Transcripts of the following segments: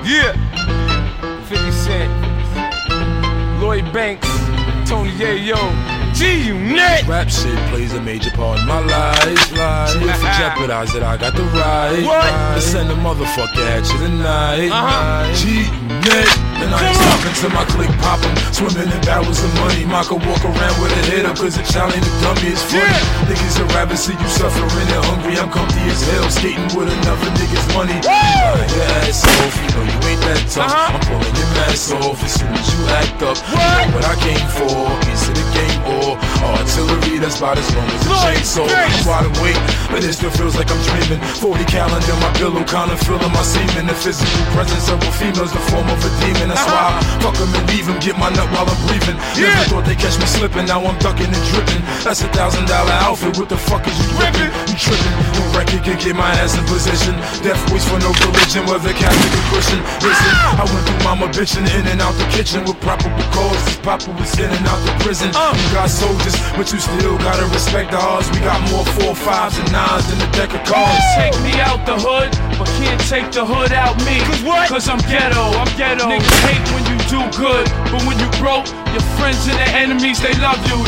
Yeah. 50 Cent, Lloyd Banks, Tony Yayo, G-Unit. Rap shit plays a major part in my life. So if you jeopardize it, I got the right. To send a motherfucker at you tonight. G-Unit. And I ain't stopping till my click poppin'. Swimming in barrels of money. Ma could walk around with a hitter, cause a child ain't a dummy, it's funny. Niggas would rather see you suffering and hungry. I'm comfy as hell, skating with another nigga's money. Your ass off, you know you ain't that tough. I'm pulling your mask off as soon as you act up. You know what I came for, piece of the game or artillery that's about as long as a chainsaw. I'm wide awake, but it still feels like I'm dreaming. 40 calendar, my pillow, kinda feeling my semen. The physical presence of a female's the form of a demon. That's why I fuck them and leave them, get my nut while I'm breathing. Never thought they catch me slipping, now I'm ducking and dripping. That's $1,000 outfit, what the fuck is you ripping? You tripping, no record can get my ass in position. Death waits for no religion, whether Catholic or Christian. Listen, I went through mama bitching in and out the kitchen with probable cause. This papa was in and out the prison. You got soldiers, but you still gotta respect the odds. We got more 4, 5s and 9s than a deck of cards. Take me out the hood, but can't take the hood out me. Cause I'm ghetto, Niggas hate when you do good, but when you broke, your friends and their enemies, they love you.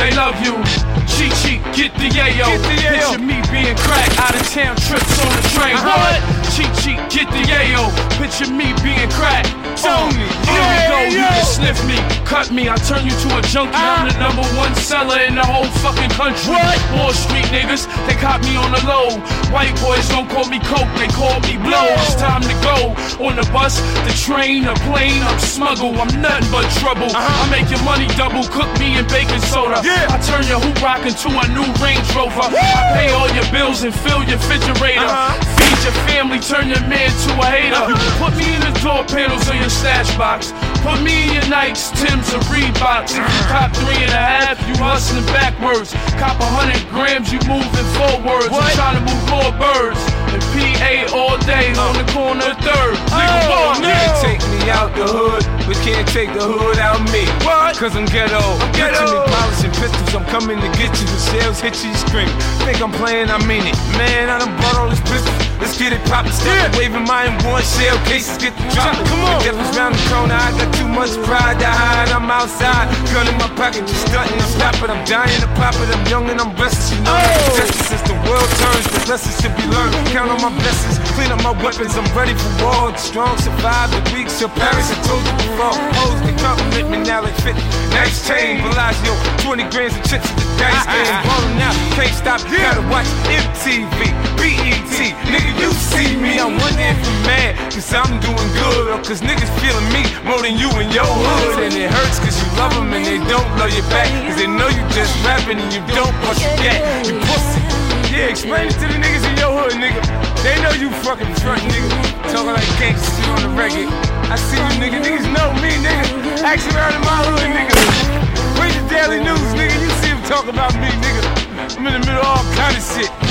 Cheat, get the yayo. Picture me being cracked, out of town trips on the train. What? Cheat, get the yayo. Picture me being cracked. Tony, here we go, you can sniff me, cut me, I turn you to a junkie. I'm the #1 seller in the whole fucking country. Wall Street niggas, they caught me on the low. White boys don't call me coke, they call me blow. It's time to go. On the bus, the train, the plane, I'm smuggle, I'm nothing but trouble. I make your money double, cook me in baking soda. I turn your hoop rock into a new Range Rover. I pay all your bills and fill your refrigerator. Feed your family, turn your man to a hater. You can put me in the door panels of your stash box. Put me in your Nikes, Timbs, or Reeboks. If you cop 3.5, you hustling backwards. Cop 100 grams, you moving forwards. I'm trying to move more birds. And PA all day on the corner of 3rd. Can't take me out the hood, but can't take the hood out me. Cause I'm ghetto. Picture me polishing pistols, I'm coming to get you. The shells hit you, you scream. Think I'm playing, I mean it. Man, I done bought all this pistols. Let's get it poppin', start waving my M1 shell cases, get the droppin'. Come on, the devil's round the corner, I got too much pride to hide. I'm outside, gun in my pocket, just stuntin'. I'm stoppin', I'm dying to pop it. I'm young and I'm restless, you know. Justice as the world turns, the lessons should be learned. Count on my blessings, clean up my weapons. I'm ready for war. The strong survive, the weak shall perish. I told you before, hoes can compliment me now like 50. Nice chain, Bellagio, 20 grams of chips at the dice game. Ballin' out, can't stop, gotta watch MTV, BET, nigga. You see me, I wonder if you're mad, cause I'm doing good, or cause niggas feeling me more than you in your hood. And it hurts cause you love them and they don't love you back, cause they know you just rapping and you don't bust your gat. You pussy. Yeah, explain it to the niggas in your hood, nigga. They know you fucking front, nigga. Talking like gangsters on the record. I see you, nigga. Niggas know me, nigga. Action around in my hood, nigga. Read the Daily News, nigga. You see them talking about me, nigga. I'm in the middle of all kind of shit.